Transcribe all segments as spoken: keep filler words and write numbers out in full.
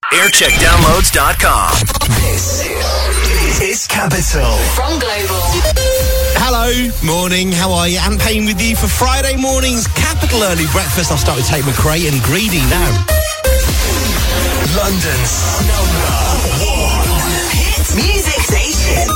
aircheck downloads dot com. This is Capital. From Global. Hello, morning, how are you? Anne Payne with you for Friday morning's Capital Early Breakfast. I'll start with Tate McRae and Greedy now. London's number one hit Music station.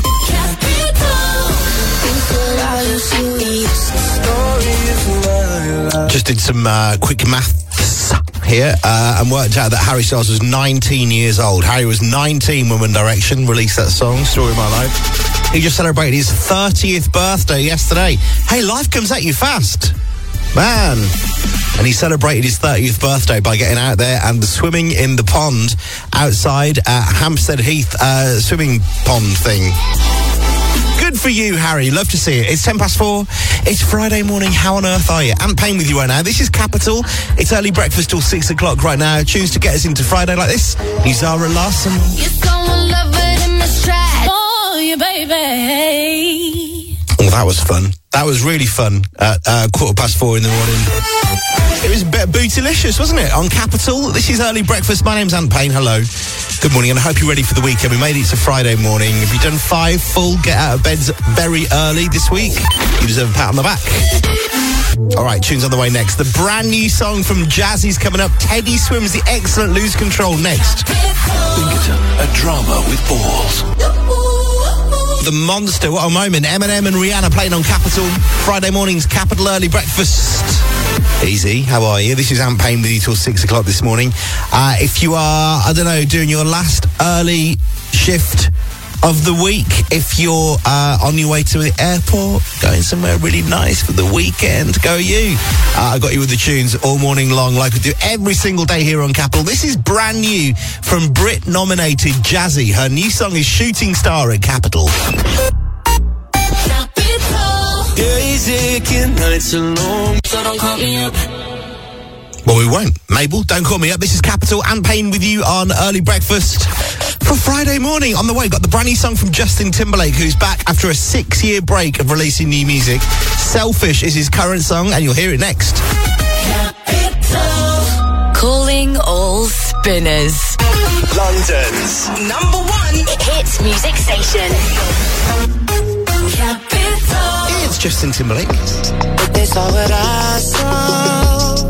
Just did some uh, quick maths here uh, and worked out that Harry Styles was nineteen years old. Harry was nineteen when One Direction released that song, Story of My Life. He just celebrated his thirtieth birthday yesterday. Hey, life comes at you fast, man. And he celebrated his thirtieth birthday by getting out there and swimming in the pond outside at Hampstead Heath uh, swimming pond thing. Good for you, Harry. Love to see it. It's ten past four. It's Friday morning. How on earth are you? Anne Payne with you right now. This is Capital. It's early breakfast till six o'clock right now. Tunes to get us into Friday like this. He's Zara Larson. You're someone love it in my stride. Oh, you baby. Oh, that was fun. That was really fun at uh, quarter past four in the morning. It was a bit bootylicious, wasn't it? On Capital. This is early breakfast. My name's Anne Payne. Hello. Good morning, and I hope you're ready for the weekend. We made it to Friday morning. Have you done five full get out of beds very early this week? You deserve a pat on the back. All right, tunes on the way next. The brand new song from Jazzy's coming up. Teddy Swims, the excellent Lose Control next. Pinkerton, a drama with balls. The Monster, what a moment. Eminem and Rihanna playing on Capital. Friday morning's Capital Early Breakfast. Easy, how are you? This is Anne Payne with you till six o'clock this morning. Uh, if you are, I don't know, doing your last early shift of the week, if you're uh, on your way to the airport, going somewhere really nice for the weekend, go you. Uh, I got you with the tunes all morning long, like we do every single day here on Capital. This is brand new from Brit-nominated Jazzy. Her new song is Shooting Star at Capital. Days aching, nights are long, so don't call me up. Well, we won't. Mabel, don't call me up. This is Capital. Anne Payne with you on Early Breakfast for Friday morning. On the way, got the brand new song from Justin Timberlake, who's back after a six-year break of releasing new music. Selfish is his current song, and you'll hear it next. Capital. Calling all spinners. London's Number one hit music station. Capital. It's Justin Timberlake. But they saw what I saw.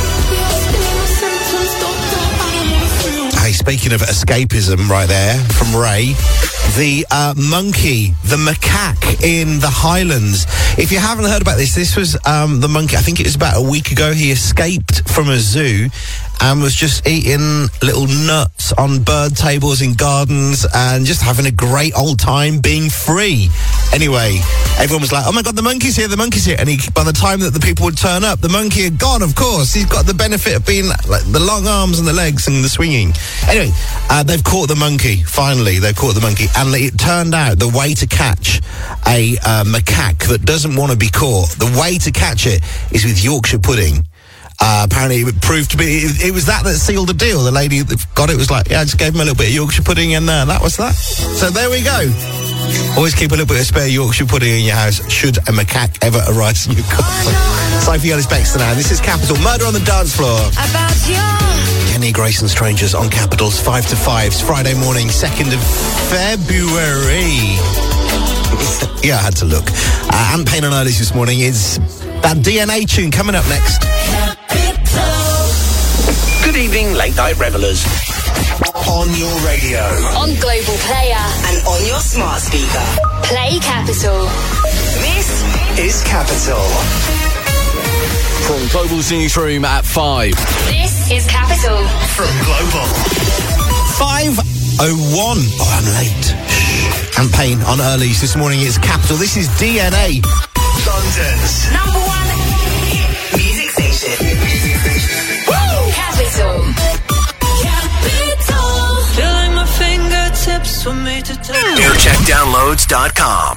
Hey, speaking of escapism right there from Ray, the uh, monkey, the macaque in the Highlands. If you haven't heard about this, this was um, the monkey, I think it was about a week ago. He escaped from a zoo and was just eating little nuts on bird tables in gardens and just having a great old time being free. Anyway, everyone was like, oh my God, the monkey's here, the monkey's here. And he, by the time that the people would turn up, the monkey had gone, of course. He's got the benefit of being like the long arms and the legs and the swinging. Anyway, uh, they've caught the monkey, finally. They've caught the monkey. And it turned out the way to catch a uh, macaque that doesn't want to be caught, the way to catch it is with Yorkshire pudding. Uh, apparently it proved to be, it, it was that that sealed the deal. The lady that got it was like, yeah, I just gave him a little bit of Yorkshire pudding and uh, that was that. So there we go. Always keep a little bit of spare Yorkshire pudding in your house should a macaque ever arise in your garden. Sophie Ellis-Bextor now. This is Capital. Murder on the Dance Floor. About you. Kenny Grayson Strangers on Capital's five to five. It's Friday morning, second of February. Yeah, I had to look. Uh, Anne Payne on Earlys this morning is that D N A tune coming up next. Good evening, late night revelers. On your radio, On Global Player. And on your smart speaker. Play Capital. This is Capital. From Global's newsroom at five. This is Capital. From Global. five oh one. Oh, I'm late. Shh. Anne Payne on Earlys this morning. It's Capital. This is D N A. London's number one music station. Woo! Capital. Feeling my fingertips for me to touch. aircheck downloads dot com.